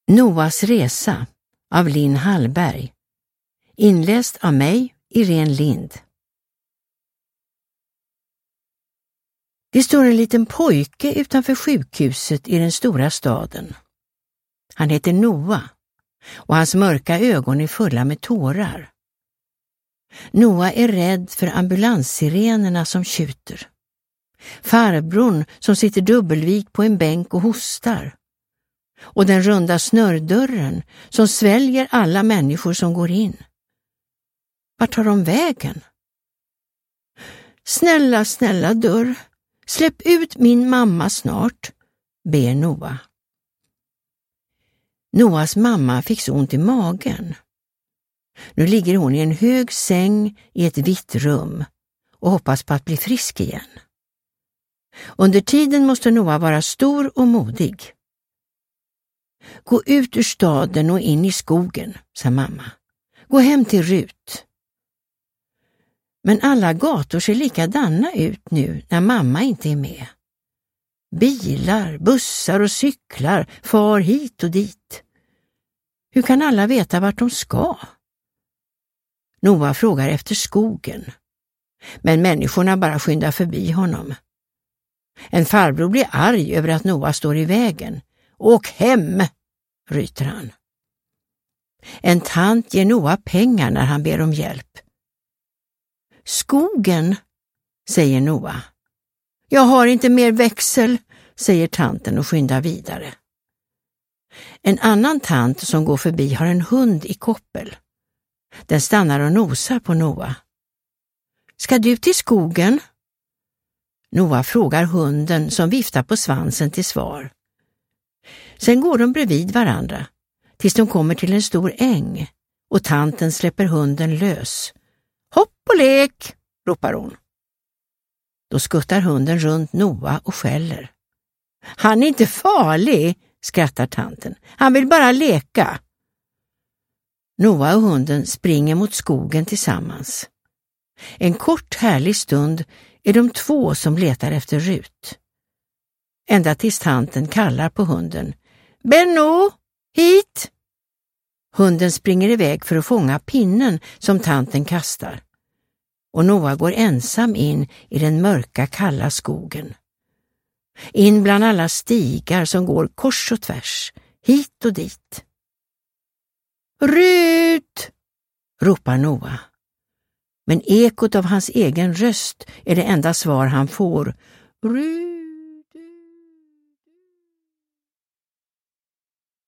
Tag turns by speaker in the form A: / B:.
A: Noas resa av Linn Hallberg. Inläst av mig, Irene Lind. Det står en liten pojke utanför sjukhuset i den stora staden. Han heter Noa och hans mörka ögon är fulla med tårar. Noa är rädd för ambulanssirenerna som tjuter. Farbrorn som sitter dubbelvikt på en bänk och hostar. Och den runda snörrdörren som sväljer alla människor som går in. Vart tar de vägen? Snälla, snälla dörr, släpp ut min mamma snart, ber Noa. Noas mamma fick så ont i magen. Nu ligger hon i en hög säng i ett vitt rum och hoppas på att bli frisk igen. Under tiden måste Noa vara stor och modig. Gå ut ur staden och in i skogen, sa mamma. Gå hem till Rut. Men alla gator ser likadana ut nu när mamma inte är med. Bilar, bussar och cyklar far hit och dit. Hur kan alla veta vart de ska? Noa frågar efter skogen. Men människorna bara skyndar förbi honom. En farbror blir arg över att Noa står i vägen. Åk hem, ryter han. En tant ger Noa pengar när han ber om hjälp. Skogen, säger Noa. Jag har inte mer växel, säger tanten och skyndar vidare. En annan tant som går förbi har en hund i koppel. Den stannar och nosar på Noa. Ska du till skogen? Noa frågar hunden som viftar på svansen till svar. Sen går de bredvid varandra tills de kommer till en stor äng och tanten släpper hunden lös. Hopp och lek, ropar hon. Då skuttar hunden runt Noa och skäller. Han är inte farlig, skrattar tanten. Han vill bara leka. Noa och hunden springer mot skogen tillsammans. En kort härlig stund är de två som letar efter Rut. Ända tills tanten kallar på hunden. Benno, hit! Hunden springer iväg för att fånga pinnen som tanten kastar. Och Noa går ensam in i den mörka kalla skogen. In bland alla stigar som går kors och tvärs, hit och dit. Rut! Ropar Noa. Men ekot av hans egen röst är det enda svar han får. Rut!